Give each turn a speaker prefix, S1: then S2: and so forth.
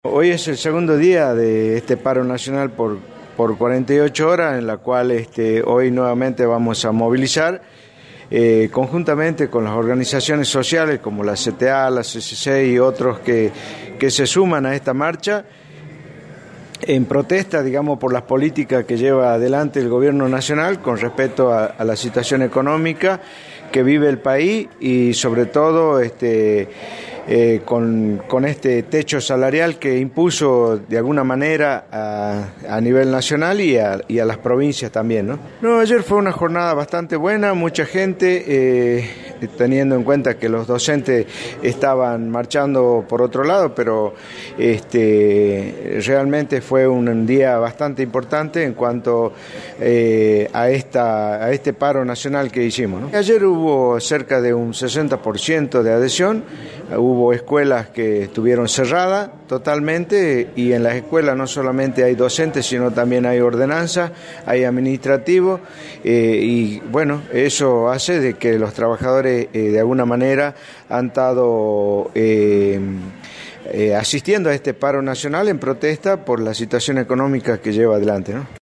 S1: Hoy es el segundo día de este paro nacional por 48 horas, en la cual hoy nuevamente vamos a movilizar conjuntamente con las organizaciones sociales como la CTA, la CCC y otros que se suman a esta marcha en protesta, digamos, por las políticas que lleva adelante el gobierno nacional con respecto a la situación económica que vive el país y sobre todo con este techo salarial que impuso de alguna manera a nivel nacional y a las provincias también, ¿no? No, ayer fue una jornada bastante buena, mucha gente, teniendo en cuenta que los docentes estaban marchando por otro lado, pero realmente fue un día bastante importante en cuanto a este paro nacional que hicimos, ¿no? Ayer hubo cerca de un 60% de adhesión. Hubo escuelas que estuvieron cerradas totalmente y en las escuelas no solamente hay docentes, sino también hay ordenanzas, hay administrativos y bueno, eso hace de que los trabajadores de alguna manera han estado asistiendo a este paro nacional en protesta por la situación económica que lleva adelante, ¿no?